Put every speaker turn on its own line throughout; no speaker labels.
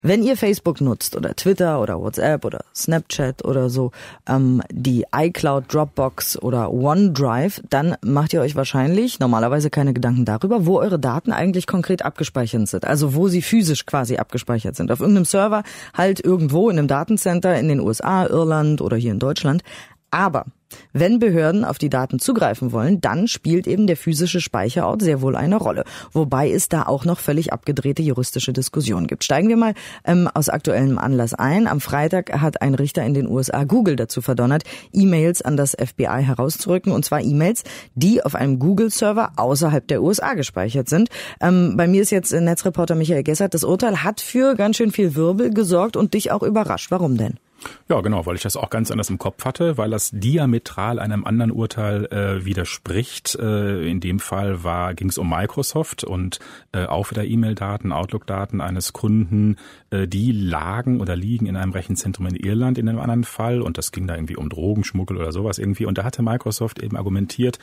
Wenn ihr Facebook nutzt oder Twitter oder WhatsApp oder Snapchat oder so, die iCloud, Dropbox oder OneDrive, dann macht ihr euch wahrscheinlich normalerweise keine Gedanken darüber, wo eure Daten eigentlich konkret abgespeichert sind. Also wo sie physisch quasi abgespeichert sind. Auf irgendeinem Server, halt irgendwo in einem Datencenter in den USA, Irland oder hier in Deutschland. Aber wenn Behörden auf die Daten zugreifen wollen, dann spielt eben der physische Speicherort sehr wohl eine Rolle. Wobei es da auch noch völlig abgedrehte juristische Diskussionen gibt. Steigen wir mal aus aktuellem Anlass ein. Am Freitag hat ein Richter in den USA Google dazu verdonnert, E-Mails an das FBI herauszurücken. Und zwar E-Mails, die auf einem Google-Server außerhalb der USA gespeichert sind. Bei mir ist jetzt Netzreporter Michael Gessert. Das Urteil hat für ganz schön viel Wirbel gesorgt und dich auch überrascht. Warum denn?
Ja, genau, weil ich das auch ganz anders im Kopf hatte, weil das diametral einem anderen Urteil widerspricht. In dem Fall ging es um Microsoft und auch wieder E-Mail-Daten, Outlook-Daten eines Kunden, die liegen in einem Rechenzentrum in Irland in einem anderen Fall und das ging da irgendwie um Drogenschmuggel oder sowas irgendwie. Und da hatte Microsoft eben argumentiert,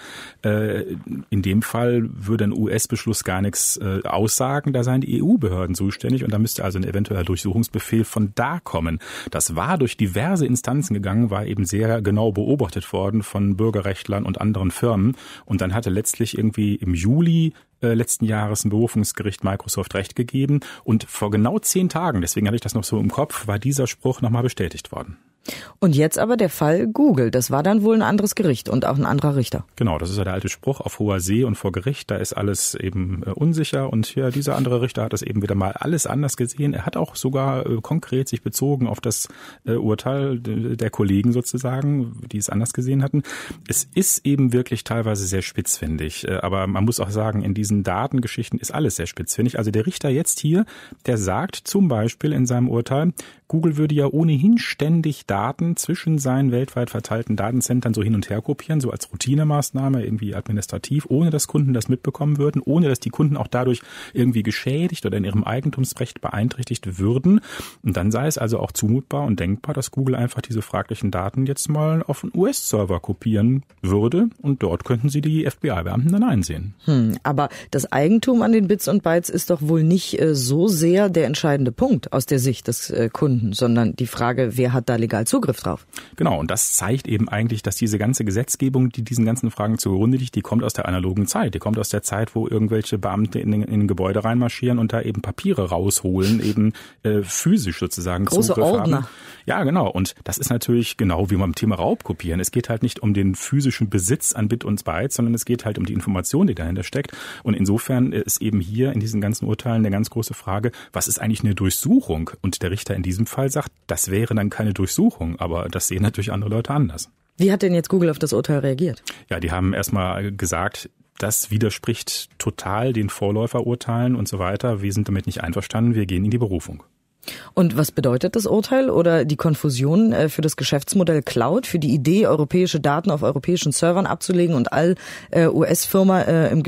in dem Fall würde ein US-Beschluss gar nichts aussagen, da seien die EU-Behörden zuständig und da müsste also ein eventueller Durchsuchungsbefehl von da kommen. Das war durch diverse Instanzen gegangen, war eben sehr genau beobachtet worden von Bürgerrechtlern und anderen Firmen. Und dann hatte letztlich irgendwie im Juli letzten Jahres ein Berufungsgericht Microsoft Recht gegeben. Und vor genau 10 Tagen, deswegen hatte ich das noch so im Kopf, war dieser Spruch nochmal bestätigt worden.
Und jetzt aber der Fall Google. Das war dann wohl ein anderes Gericht und auch ein anderer Richter.
Genau, das ist ja der alte Spruch, auf hoher See und vor Gericht, da ist alles eben unsicher. Und ja, dieser andere Richter hat das eben wieder mal alles anders gesehen. Er hat auch sogar konkret sich bezogen auf das Urteil der Kollegen sozusagen, die es anders gesehen hatten. Es ist eben wirklich teilweise sehr spitzfindig. Aber man muss auch sagen, in diesen Datengeschichten ist alles sehr spitzfindig. Also der Richter jetzt hier, der sagt zum Beispiel in seinem Urteil, Google würde ja ohnehin ständig Daten zwischen seinen weltweit verteilten Datencentern so hin und her kopieren, so als Routinemaßnahme, irgendwie administrativ, ohne dass Kunden das mitbekommen würden, ohne dass die Kunden auch dadurch irgendwie geschädigt oder in ihrem Eigentumsrecht beeinträchtigt würden. Und dann sei es also auch zumutbar und denkbar, dass Google einfach diese fraglichen Daten jetzt mal auf einen US-Server kopieren würde und dort könnten sie die FBI-Beamten dann einsehen.
Aber das Eigentum an den Bits und Bytes ist doch wohl nicht so sehr der entscheidende Punkt aus der Sicht des Kunden, sondern die Frage, wer hat da legal Zugriff drauf?
Genau, und das zeigt eben eigentlich, dass diese ganze Gesetzgebung, die diesen ganzen Fragen zugrunde liegt, die kommt aus der analogen Zeit. Die kommt aus der Zeit, wo irgendwelche Beamte in ein Gebäude reinmarschieren und da eben Papiere rausholen, eben physisch sozusagen
große
Zugriff
Ordner
haben. Ja, genau. Und das ist natürlich genau wie beim Thema Raubkopieren. Es geht halt nicht um den physischen Besitz an Bit und Byte, sondern es geht halt um die Information, die dahinter steckt. Und insofern ist eben hier in diesen ganzen Urteilen eine ganz große Frage, was ist eigentlich eine Durchsuchung? Und der Richter in diesem Fall sagt, das wäre dann keine Durchsuchung, aber das sehen natürlich andere Leute anders.
Wie hat denn jetzt Google auf das Urteil reagiert?
Ja, die haben erstmal gesagt, das widerspricht total den Vorläuferurteilen und so weiter. Wir sind damit nicht einverstanden, wir gehen in die Berufung.
Und was bedeutet das Urteil oder die Konfusion für das Geschäftsmodell Cloud, für die Idee, europäische Daten auf europäischen Servern abzulegen und als US-Firma im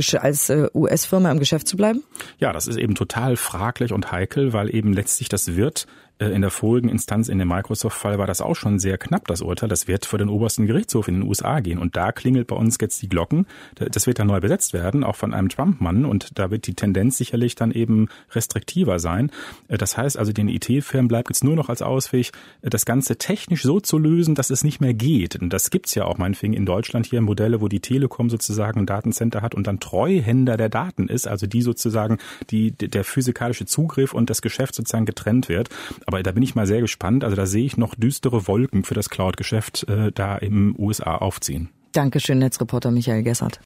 Geschäft zu bleiben?
Ja, das ist eben total fraglich und heikel, weil eben letztlich das wird in der vorigen Instanz, in dem Microsoft-Fall, war das auch schon sehr knapp, das Urteil. Das wird für den obersten Gerichtshof in den USA gehen. Und da klingelt bei uns jetzt die Glocken. Das wird dann neu besetzt werden, auch von einem Trump-Mann. Und da wird die Tendenz sicherlich dann eben restriktiver sein. Das heißt also, den IT-Firmen bleibt jetzt nur noch als Ausweg, das Ganze technisch so zu lösen, dass es nicht mehr geht. Und das gibt's ja auch meinetwegen in Deutschland hier Modelle, wo die Telekom sozusagen ein Datencenter hat und dann Treuhänder der Daten ist. Also die sozusagen der physikalische Zugriff und das Geschäft sozusagen getrennt wird. Aber da bin ich mal sehr gespannt. Also da sehe ich noch düstere Wolken für das Cloud-Geschäft da im USA aufziehen.
Dankeschön, Netzreporter Michael Gessert.